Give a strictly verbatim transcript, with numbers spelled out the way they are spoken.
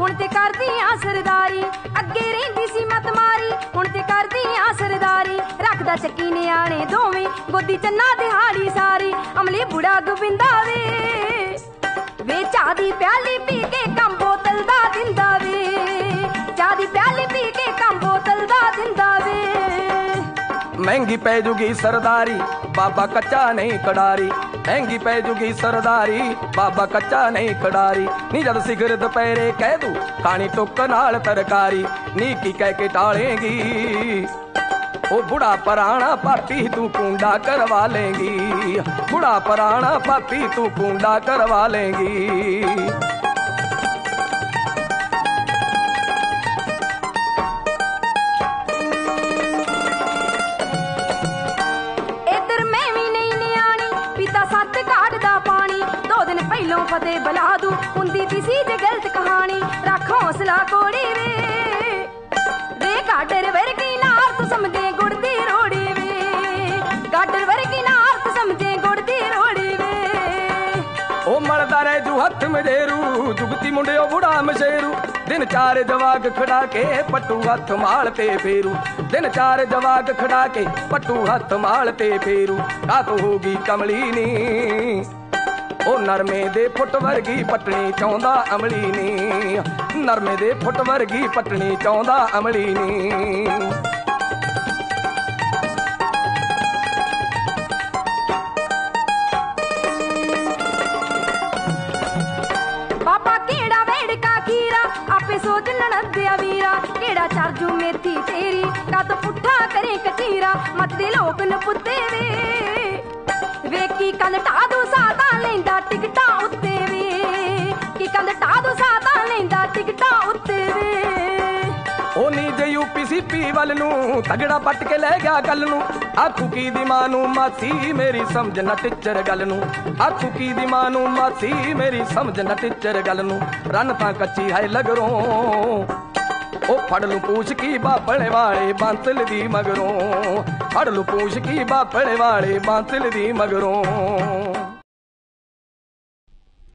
हुण ते करदी आ सरदारी। अगे रहिंदी सी मत मारी हुण ते करदी आ सरदारी। रखदा चक्की नियाणे दोवें गोदी चन्ना दिहाड़ी सारी। अमली बुढ़ा गोबिंदा वे वे चाह दी प्याली पी के कम बोतल दा दिंदा वे। चाह दी प्याली पी के कम बोतल दा दिंदा वे। महंगी पै जूगी सरदारी बाबा कच्चा नहीं कड़ारी। महंगी पै जूगी सरदारी बाबा कच्चा नहीं कड़ारी। नी जद सिगर दोपहरे कह दू खानी टुक नाल तरकारी। नी की कह के टालेंगी ओ बुढ़ा पराना पापी तू कूंडा करवा लेंगी। बुढ़ा पराना पापी तू कूंडा करवा लेंगी। पहलों फतेह बला दू हुंदी किसी दे गलत कहानी। रख हौसला कोड़ी वे वे गाडर वर्गी नार तू समझे गुड़ दी रोड़ी वे। गाडर वर्गी नार तू समझे गुड़ दी रोड़ी वे। ओ मलदा रह जू हथ मजेरू जुगती मुंडियो बुढ़ा मशेरू। दिन चार जवाग खड़ा के पट्टू हथ माल ते फेरू। दिन चार जवाग खड़ा के पट्टू हथ माल ते फेरू। का तो होगी कमली नी ओ नरमे दे फुट वर्गी पटनी चाहुंदा अमली नी। नरमे दे फुट वर्गी पटनी चाहुंदा अमली नी। बाबा केड़ा वेड़का कीरा आपे सोच ननदिया वीरा। केड़ा चारजू मेथी तेरी का तो पुट्ठा करे कचीरा। मत दे लोक न पुत्ते वे वे की कंद ढा दू सादा लेंदा टिकटा उत्ते वे। की कंद ढा दू सादा लेंदा टिकटा उत्ते वे। ओ नी जे यूपी सीपी वल नू तगड़ा पट के ले गया गल नू। आखू की दी मां नू मासी मेरी समझ न टिचर गल नू। आखू की दी मां नू मासी मेरी समझ न टिचर गल नू। रन तां कच्ची है लगरों ओ फड़ लू पूछ की बापड़े वाले बांसल दी मगरों। फड़ लू पूछ की बापड़े वाले बांसल दी मगरों।